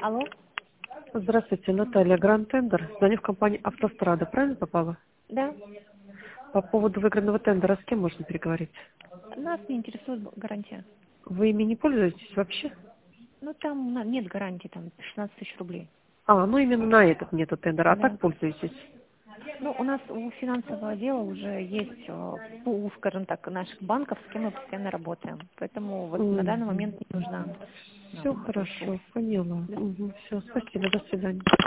Алло? Здравствуйте, Наталья, Гранд Тендер. Звоню в компанию «Автострада». Правильно попала? Да. По поводу выигранного тендера с кем можно переговорить? Нас не интересует гарантия. Вы ими не пользуетесь вообще? Ну, там нет гарантии, там 16 тысяч рублей. Ну именно на этот нету тендера, а Да. так пользуетесь? Ну, у нас у финансового отдела уже есть пул, скажем так, наших банков, с кем мы постоянно работаем. Поэтому вот на данный момент не нужна Все нам эта услуга. хорошо, поняла. Все, спасибо, до свидания.